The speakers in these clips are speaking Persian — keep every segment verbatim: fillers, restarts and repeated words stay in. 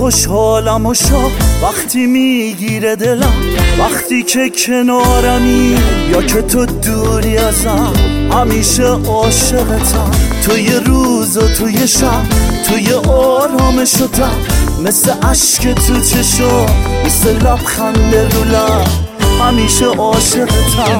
خوشحالم و شا وقتی میگیره دلم، وقتی که کنارمی یا که تو دوری ازم. همیشه عاشقتم توی روز و توی شب، توی آرامش و تب، مثل عشق تو چشم، مثل لبخند رو لب. همیشه عاشقتم.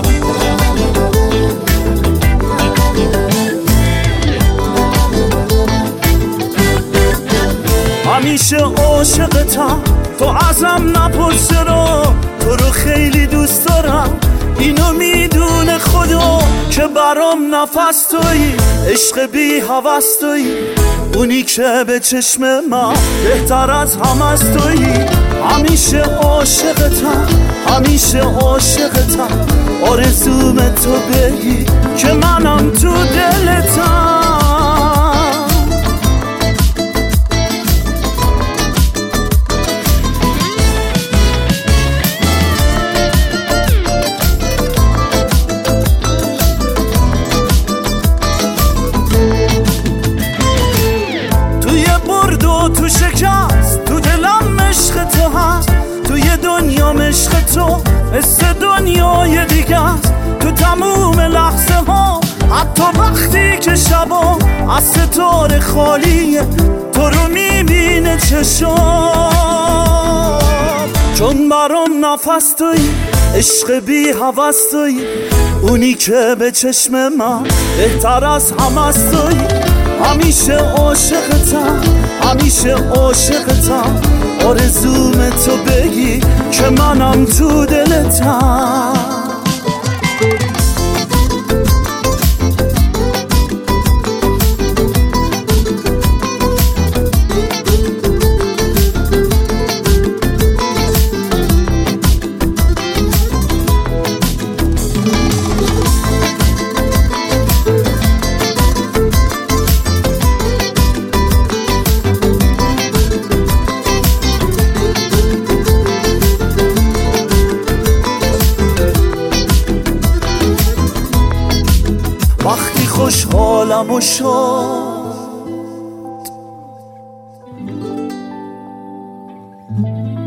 همیشه عاشقتم. تو ازم نپرس رو، تو رو خیلی دوست دارم. اینو میدونه خدا که برام نفس تویی، عشق بی هوس تویی، اونی که به چشم من بهتر از همه از تویی. همیشه عاشقتم، همیشه عاشقتم. آرزوم تو بگی که منم تو دلتم. تو شکست تو دلم عشق تو هست، توی دنیا عشق تو مثل دنیای دیگه است. تو تموم لحظه ها، حتی وقتی که شبا از ستاره خالیه، تو رو میبینه چشم. چون برام نفس تویی، عشق بی هوس تویی، اونی که به چشم من بهتر از همه از تویی. همیشه عاشقتم، همیشه عاشقتم. آرزوم تو بگی که منم تو دلتم. وقتی خوشحالم و شاد